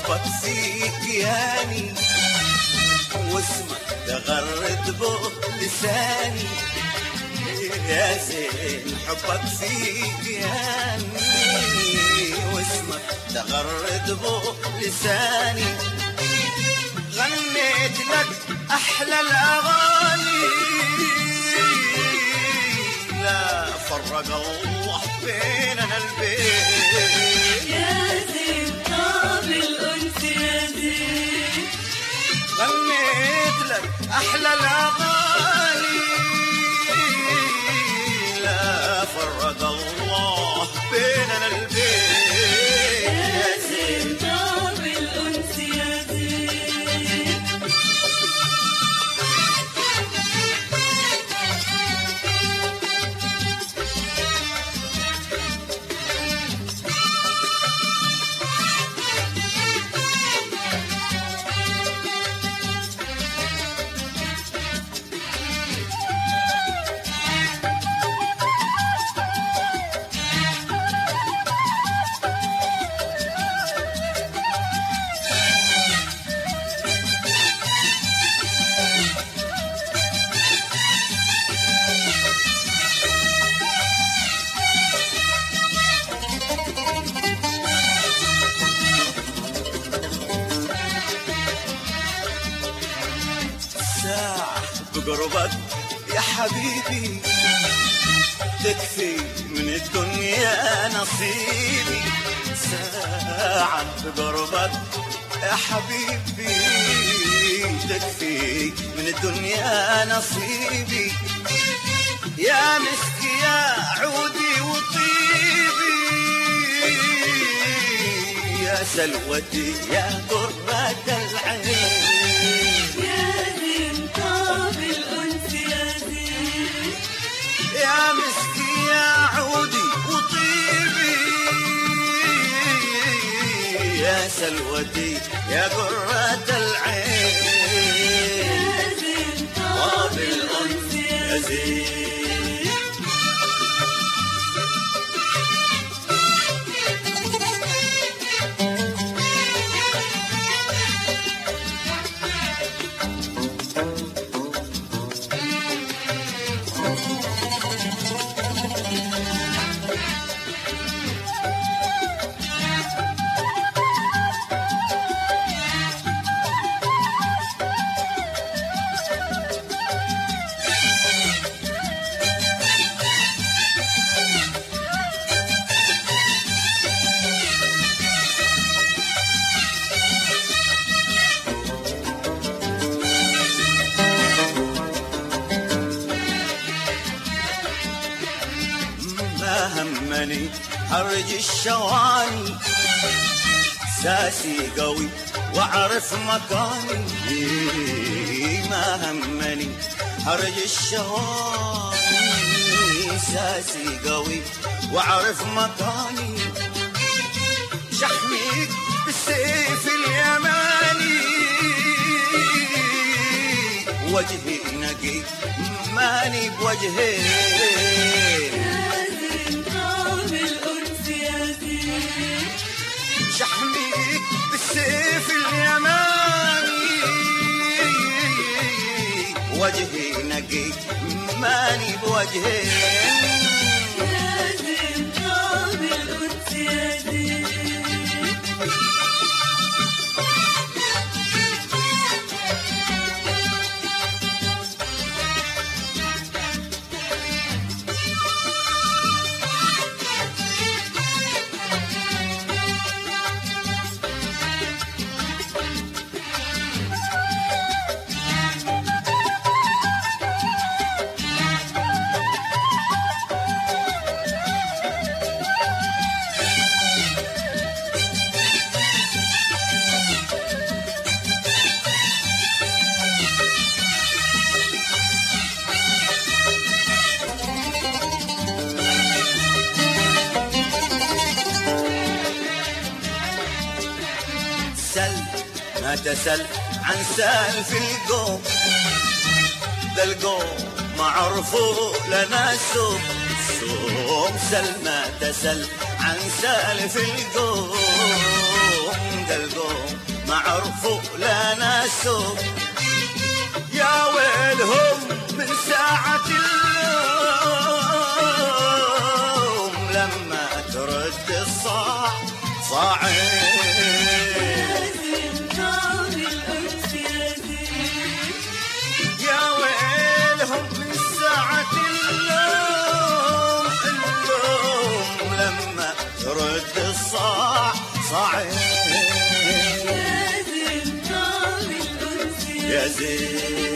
حبك فيك ياني واسمك تغرد به لساني يا زين حبك فيك ياني واسمك تغرد به لساني غنيت لك أحلى الأغاني لا فرق الله بيننا البين يا زين طاب الأنس يا زين غنيت لك أحلى الأغاني لا فرق الله بيننا البين يا زين طاب الأنس يا زين ساعة بقربك يا حبيبي تكفي من الدنيا نصيبي ساعة بقربك يا حبيبي تكفي من الدنيا نصيبي يا مسك يا عودي وطيبي يا سلوتي يا قرة العين يا زين طاب الأنس يا زين يا مسكي يا عودي وطيبي يا سلوتي يا قرة العين يا زين طاب الأنس يا زين ما همني حرج الشواني ساسي قوي واعرف مكاني ما همني حرج الشواني ساسي قوي واعرف مكاني شحميك بالسيف اليماني وجهي نقي ماني بوجهي يا زين طاب الأنس يا زين شحميك بالسيف اليماني وجهي نقي ماني بوجهي يا زين طاب الأنس يا زين ما تسل عن سالف القوم ذا القوم ما عرفوا لنا السوم سل ما تسل عن سالف القوم ده القوم ما عرفوا لنا سوق. يا ويلهم من ساعة اللوم لما ترد الصاع صاعين. يا ويلهم من ساعة اللوم لما ترد الصاع صاعين. يا زين